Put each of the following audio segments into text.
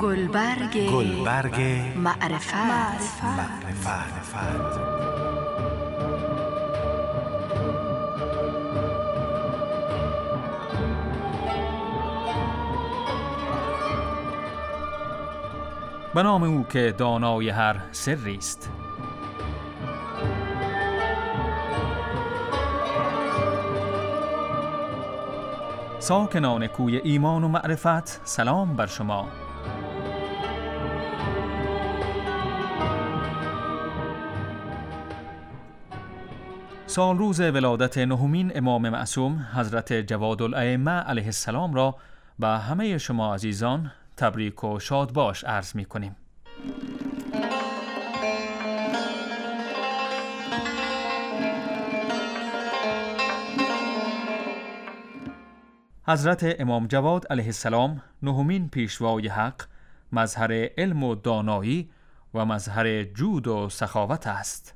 گلبرگ معرفت. به نام او که دانای هر سری است. ساکنان کوی ایمان و معرفت، سلام بر شما. سال روز ولادت نهمین امام معصوم حضرت جوادالائمه علیه السلام را به همه شما عزیزان تبریک و شاد باش عرض می کنیم. حضرت امام جواد علیه السلام نهمین پیشوای حق، مظهر علم و دانایی و مظهر جود و سخاوت است.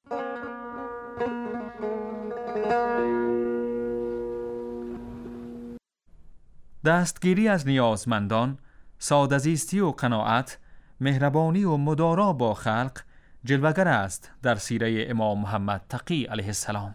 دستگیری از نیازمندان، ساده‌زیستی و قناعت، مهربانی و مدارا با خلق جلوگر است در سیره امام محمد تقی علیه السلام.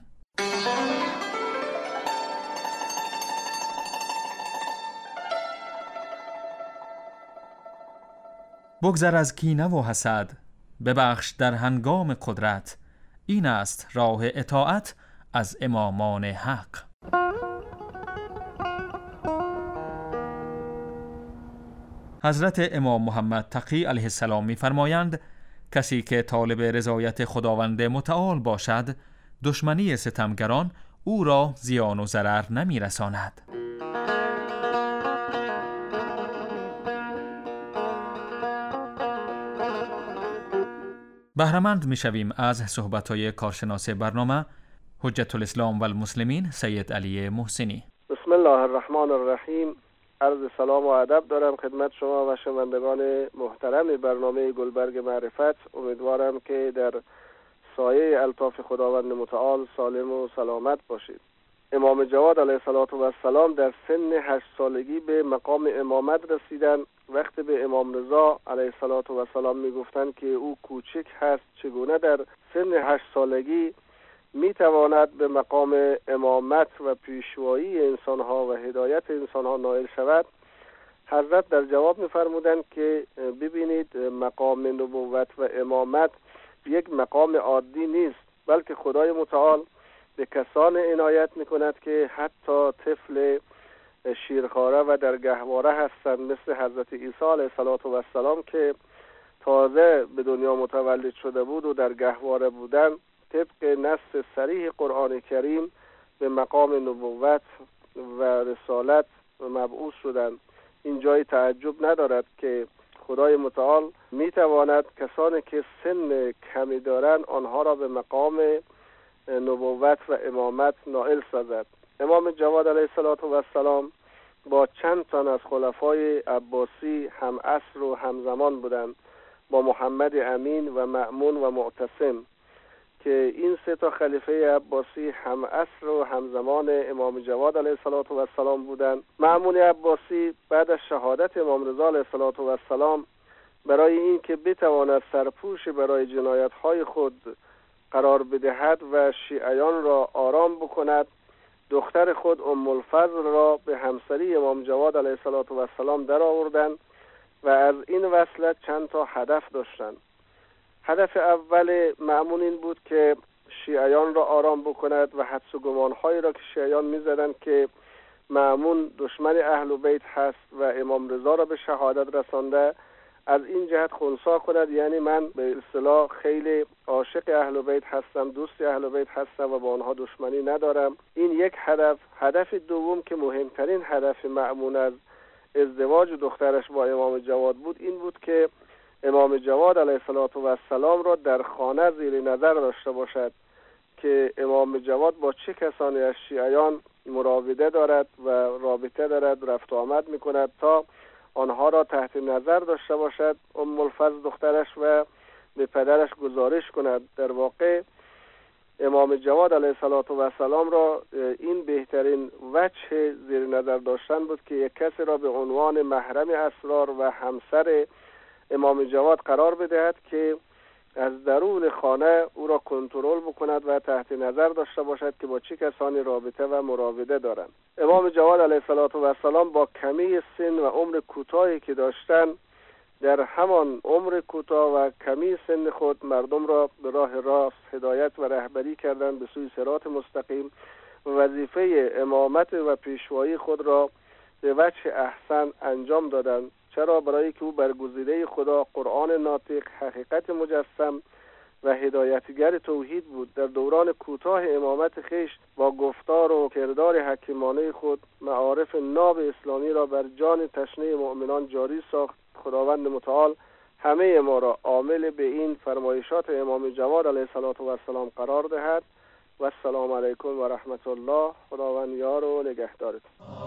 بگذر از کینه و حسد، ببخش در هنگام قدرت، این است راه اطاعت از امامان حق. حضرت امام محمد تقی علیه السلام می فرمایند کسی که طالب رضایت خداوند متعال باشد، دشمنی ستمگران او را زیان و ضرر نمی رساند. بهره‌مند می شویم از صحبت‌های کارشناس برنامه حجت الاسلام و المسلمین سید علی محسنی. بسم الله الرحمن الرحیم. عرض سلام و ادب دارم خدمت شما و شنوندگان محترم برنامه گلبرگ معرفت. امیدوارم که در سایه الطاف خداوند متعال سالم و سلامت باشید. امام جواد علیه السلام در سن 8 سالگی به مقام امامت رسیدن. وقتی به امام رضا علیه السلام میگفتند که او کوچک هست، چگونه در سن 8 سالگی میتواند به مقام امامت و پیشوایی انسانها و هدایت انسانها نائل شود، حضرت در جواب میفرمودند که ببینید، مقام نبوت و امامت یک مقام عادی نیست، بلکه خدای متعال به کسان عنایت میکند که حتی طفل شیرخواره و در گهواره هستند، مثل حضرت عیسی علیه السلام که تازه به دنیا متولد شده بود و در گهواره بودن، طبق نص صریح قرآن کریم به مقام نبوت و رسالت مبعوث شدند. این جای تعجب ندارد که خدای متعال میتواند کسانی که سن کمی دارند آنها را به مقام نبوت و امامت نائل سازد. امام جواد علیه السلام با چند تن از خلفای عباسی هم عصر و همزمان بودند، با محمد امین و مأمون و معتصم، که این 3 تا خلیفه عباسی هم عصر و همزمان امام جواد علیه السلام بودند. مأمون عباسی بعد از شهادت امام رضا علیه السلام برای این که بتواند سرپوش برای جنایت‌های خود قرار بدهد و شیعیان را آرام بکند، دختر خود ام الفضل را به همسری امام جواد علیه السلام در آوردند و از این وصلت چند تا هدف داشتند. هدف اول مأمون این بود که شیعیان را آرام بکند و حدس و گمان‌هایی را که شیعیان می‌زدند که مأمون دشمن اهل بیت هست و امام رضا را به شهادت رسانده، از این جهت خنثی کند، یعنی من به اصطلاح خیلی عاشق اهل بیت هستم، دوست اهل بیت هستم و با آنها دشمنی ندارم. این یک هدف. هدف دوم که مهمترین هدف مأمون از ازدواج دخترش با امام جواد بود، این بود که امام جواد علیه السلام را در خانه زیر نظر داشته باشد که امام جواد با چه کسانی از شیعیان مراوده دارد و رابطه دارد، رفت و آمد میکند، تا آنها را تحت نظر داشته باشد ام الفضل دخترش و به پدرش گزارش کند. در واقع امام جواد علیه السلام را این بهترین وجه زیر نظر داشتن بود که یک کسی را به عنوان محرم اسرار و همسر امام جواد قرار بدهد که از درون خانه او را کنترل بکند و تحت نظر داشته باشد که با چه کسانی رابطه و مراوده دارند. امام جواد علیه السلام با کمی سن و عمر کوتاهی که داشتن، در همان عمر کوتاه و کمی سن خود مردم را به راه راست هدایت و رهبری کردند به سوی صراط مستقیم و وظیفه امامت و پیشوایی خود را به وجه احسن انجام دادند. چرا؟ برای که او برگزیده خدا، قرآن ناطق، حقیقت مجسم و هدایتگر توحید بود. در دوران کوتاه امامت خیش با گفتار و کردار حکیمانه خود معارف ناب اسلامی را بر جان تشنه مؤمنان جاری ساخت. خداوند متعال همه ما را عامل به این فرمایشات امام جواد علیه السلام قرار دهد. و السلام علیکم و رحمت الله. خداوند یار و نگهدارتون.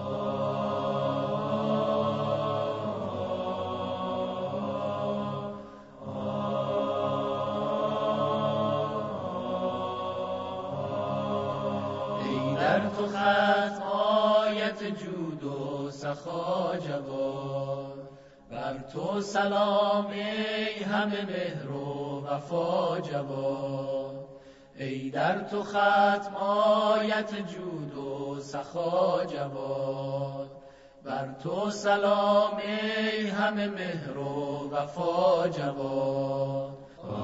در تو ختم آیت جود و سخا جواد، بر تو سلام ای همه مهر و وفا جواد. ای در تو ختم آیت جود و سخا جواد، بر تو سلام ای همه مهر و وفا جواد.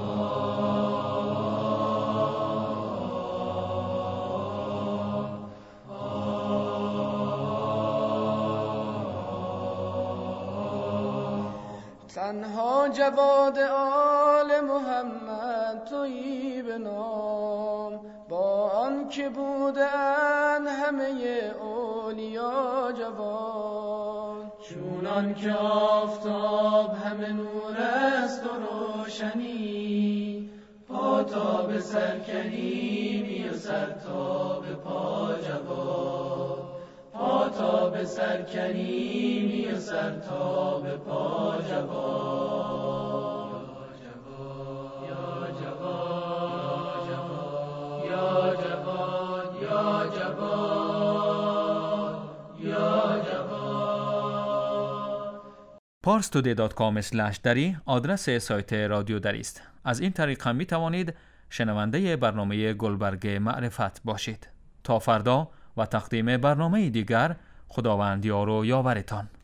تنها جواد آل محمد تویی به نام، با آن که بودن همه اولیا جواد. چونان که آفتاب همه نور است و روشنی، پا تا به سر کریمی و سر تا به پا جواد. پا تا به سر کریمی و سر تا به پا جواد. یا جواد یا جواد یا جواد یا جواد. parstoday.com/dari آدرس سایت رادیو دری است. از این طریق هم می توانید شنونده برنامه گلبرگ معرفت باشید. تا فردا و تقدیم برنامه دیگر، خداوند یار و یاورتان.